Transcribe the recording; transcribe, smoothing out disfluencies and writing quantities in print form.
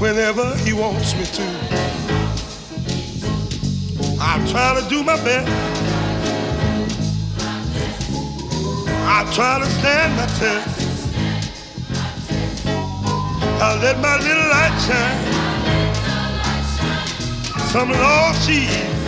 whenever he wants me to. I'll try to do my best. I'll try to stand my test. I'll let my little light shine. Some Lord, she's